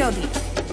prírody.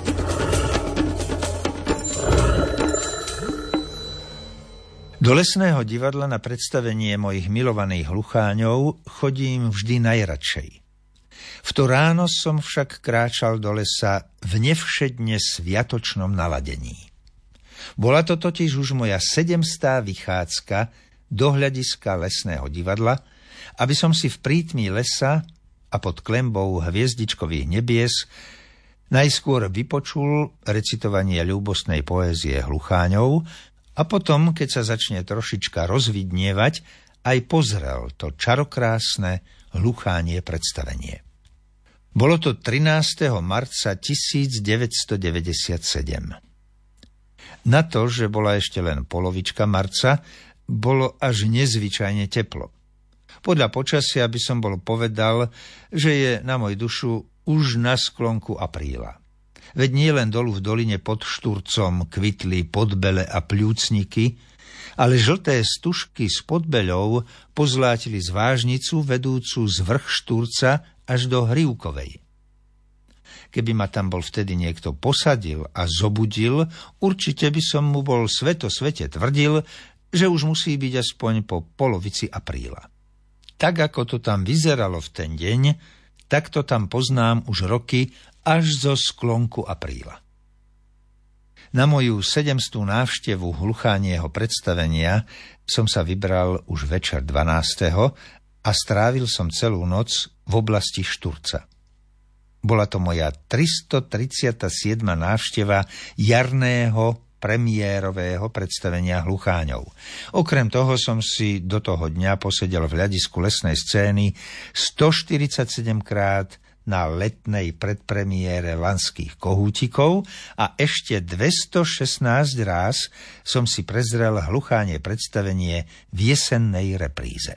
Do lesného divadla na predstavenie mojich milovaných hlucháňov chodím vždy najradšej. V to ráno som však kráčal do lesa v nevšedne sviatočnom naladení. Bola to totiž už moja 700. vychádzka do hľadiska lesného divadla, aby som si v prítmi lesa a pod klenbou hviezdičkových nebies najskôr vypočul recitovanie ľúbostnej poézie hlucháňov a potom, keď sa začne trošička rozvidnievať, aj pozrel to čarokrásne hluchánie predstavenie. Bolo to 13. marca 1997. Na to, že bola ešte len polovička marca, bolo až nezvyčajne teplo. Podľa počasia by som bol povedal, že je na moju dušu už na sklonku apríla. Veď nie len dolu v doline pod Šturcom kvitli podbele a pľúcniky, ale žlté stužky s podbeľou pozlátili zvážnicu vedúcu z vrch Šturca až do Hrivkovej. Keby ma tam bol vtedy niekto posadil a zobudil, určite by som mu bol svete tvrdil, že už musí byť aspoň po polovici apríla. Tak ako to tam vyzeralo v ten deň, tak to tam poznám už roky až zo sklonku apríla. Na moju 700. návštevu hluchánieho predstavenia som sa vybral už večer 12. a strávil som celú noc v oblasti Šturca. Bola to moja 337. návšteva jarného premiérového predstavenia hlucháňov. Okrem toho som si do toho dňa posedel v hľadisku lesnej scény 147 krát na letnej predpremiére Lanských kohútikov a ešte 216 ráz som si prezrel hluchánie predstavenie v jesennej repríze.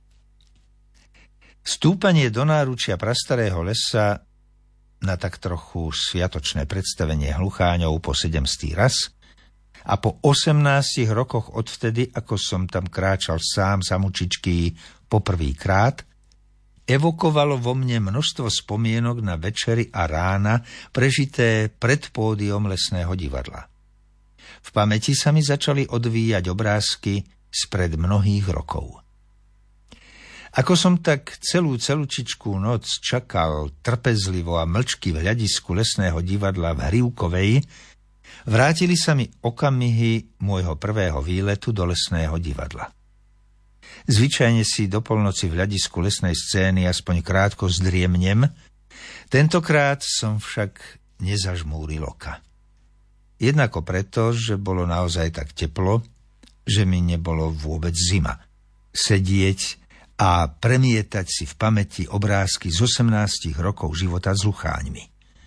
Stúpanie do náručia prastarého lesa na tak trochu sviatočné predstavenie hlucháňov po 700. raz a po 18 rokoch odvtedy, ako som tam kráčal sám samučičky poprvýkrát, evokovalo vo mne množstvo spomienok na večery a rána prežité pred pódiom lesného divadla. V pamäti sa mi začali odvíjať obrázky spred mnohých rokov. Ako som tak celúčičkú noc čakal trpezlivo a mlčky v hľadisku lesného divadla v Hrivkovej, vrátili sa mi okamihy môjho prvého výletu do lesného divadla. Zvyčajne si do polnoci v hľadisku lesnej scény aspoň krátko zdriemnem, tentokrát som však nezažmúril oka. Jednako preto, že bolo naozaj tak teplo, že mi nebolo vôbec zima. Sedieť a premietať si v pamäti obrázky z 18 rokov života s hlucháňmi.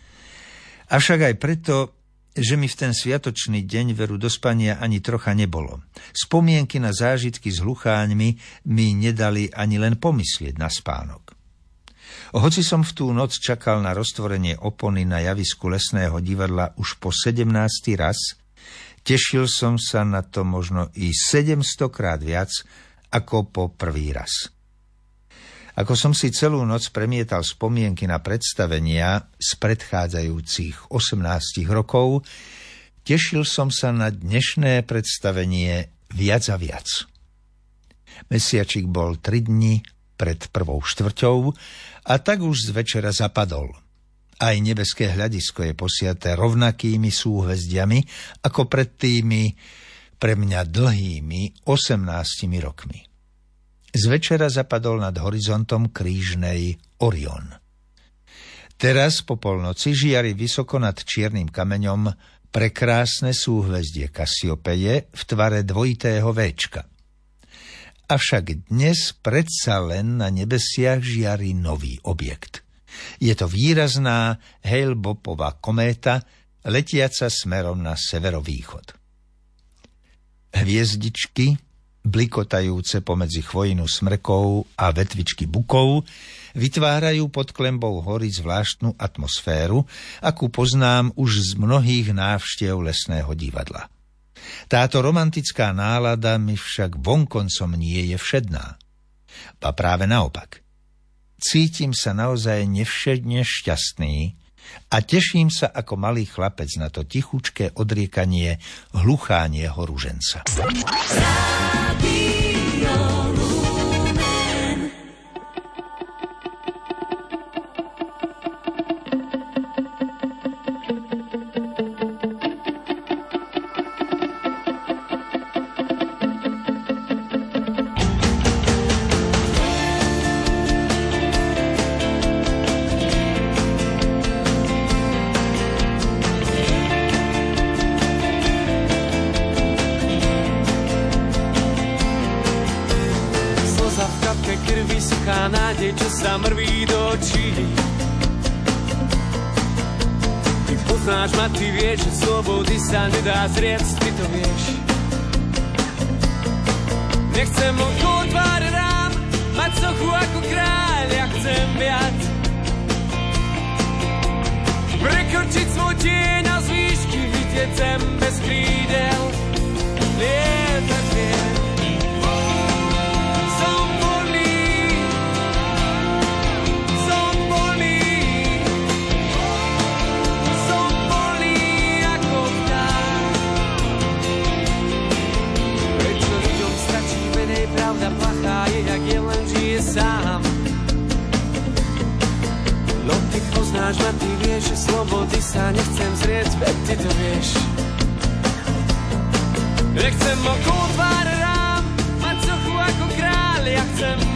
Avšak aj preto, že mi v ten sviatočný deň veru do spania ani trocha nebolo. Spomienky na zážitky s hlucháňmi mi nedali ani len pomyslieť na spánok. Hoci som v tú noc čakal na roztvorenie opony na javisku lesného divadla už po 17. raz, tešil som sa na to možno i 700 krát viac ako po prvý raz. Ako som si celú noc premietal spomienky na predstavenia z predchádzajúcich 18 rokov, tešil som sa na dnešné predstavenie viac a viac. Mesiačik bol 3 dni pred 1/4 a tak už z večera zapadol. Aj nebeské hľadisko je posiaté rovnakými súhvezdiami ako pred tými pre mňa dlhými 18 rokmi. Z večera zapadol nad horizontom krížnej Orion. Teraz po polnoci žiari vysoko nad čiernym kameňom prekrásne súhvezdie Kasiopeje v tvare dvojitého véčka. Avšak dnes predsa len na nebesiach žiari nový objekt. Je to výrazná Hale-Boppova kométa, letiaca smerom na severovýchod. Hviezdičky, blikotajúce pomedzi chvojinu smrkov a vetvičky bukov, vytvárajú pod klenbou hory zvláštnu atmosféru, akú poznám už z mnohých návštev lesného divadla. Táto romantická nálada mi však vonkoncom nie je všedná. Ba práve naopak. Cítim sa naozaj nevšedne šťastný, a teším sa ako malý chlapec na to tichučké odriekanie hluchánieho ruženca. Krvi suchá nádej, čo sa mrví do očí. Ty poznáš ma, ty vieš, že slobody sa nedá zriecť, ty to vieš. Nechcem okolo tvár rám, mať sochu ako kráľ, ja chcem viac. Prekročiť svoj tieň a z výšky vidieť zem bez krídel. Lietať viem. Pravda plachá je, jak je len žije sám. No ty poznáš ma, ty vieš, že slobody sa nechcem zrieť, veď ty to vieš. Nechcem okolo tvár rám, mať sochu ako kráľ, ja chcem